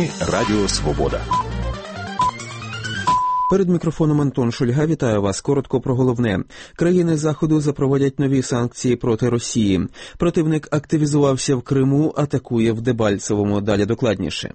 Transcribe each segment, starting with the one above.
Новини Радіо Свобода. Перед мікрофоном Антон Шульга. Вітаю вас. Коротко про головне. Країни Заходу запровадять нові санкції проти Росії. Противник активізувався в Криму, атакує в Дебальцевому. Далі докладніше.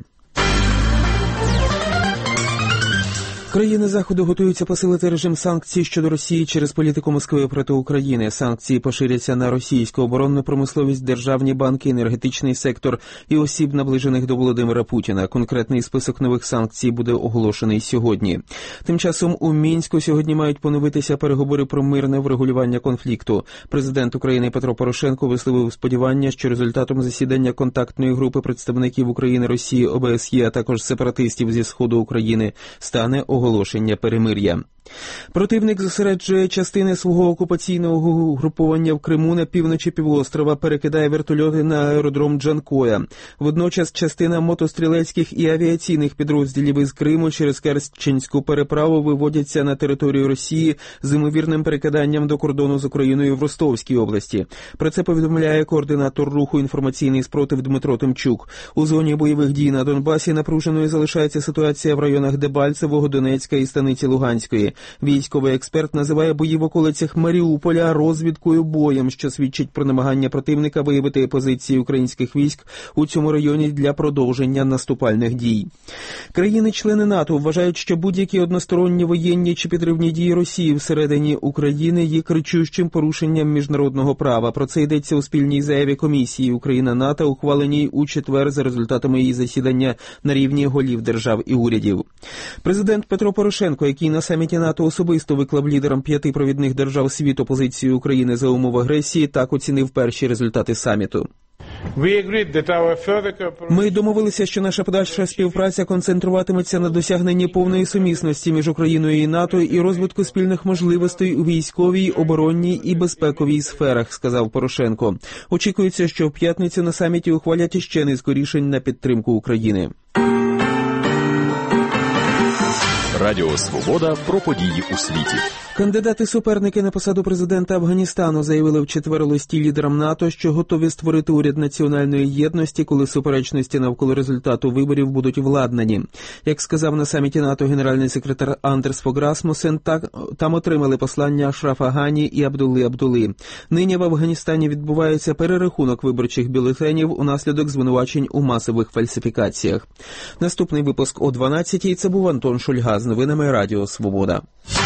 Країни Заходу готуються посилити режим санкцій щодо Росії через політику Москви проти України. Санкції поширяться на російську оборонну промисловість, державні банки, енергетичний сектор і осіб, наближених до Володимира Путіна. Конкретний список нових санкцій буде оголошений сьогодні. Тим часом у Мінську сьогодні мають поновитися переговори про мирне врегулювання конфлікту. Президент України Петро Порошенко висловив сподівання, що результатом засідання контактної групи представників України, Росії, ОБСЄ, а також сепаратистів зі Сходу України стане оголошення перемир'я. Противник зосереджує частини свого окупаційного угруповання в Криму на півночі півострова, перекидає вертольоти на аеродром Джанкоя. Водночас частина мотострілецьких і авіаційних підрозділів із Криму через Керченську переправу виводяться на територію Росії з ймовірним перекиданням до кордону з Україною в Ростовській області. Про це повідомляє координатор руху «Інформаційний спротив» Дмитро Тимчук. У зоні бойових дій на Донбасі напруженою залишається ситуація в районах Дебальцевого, Донецька і Станиці Луганської. Військовий експерт називає бої в околицях Маріуполя розвідкою боєм, що свідчить про намагання противника виявити позиції українських військ у цьому районі для продовження наступальних дій. Країни-члени НАТО вважають, що будь-які односторонні воєнні чи підривні дії Росії всередині України є кричущим порушенням міжнародного права. Про це йдеться у спільній заяві Комісії Україна-НАТО, ухваленій у четвер за результатами її засідання на рівні голів держав і урядів. Президент Петро Порошенко, який на саміті НАТО особисто виклав лідерам 5 провідних держав світу позицію України за умов агресії, так оцінив перші результати саміту. Ми домовилися, що наша подальша співпраця концентруватиметься на досягненні повної сумісності між Україною і НАТО і розвитку спільних можливостей у військовій, оборонній і безпековій сферах, сказав Порошенко. Очікується, що в п'ятницю на саміті ухвалять іще низку рішень на підтримку України. Радіо Свобода про події у світі. Кандидати-суперники на посаду президента Афганістану заявили в четвер листі лідерам НАТО, що готові створити уряд національної єдності, коли суперечності навколо результату виборів будуть владнані. Як сказав на саміті НАТО генеральний секретар Андерс Фог Расмусен, там отримали послання Ашрафа Гані і Абдулли Абдулли. Нині в Афганістані відбувається перерахунок виборчих бюлетенів унаслідок звинувачень у масових фальсифікаціях. Наступний випуск о 12-й. Це був Антон Шульга з новинами Радіо Свобода.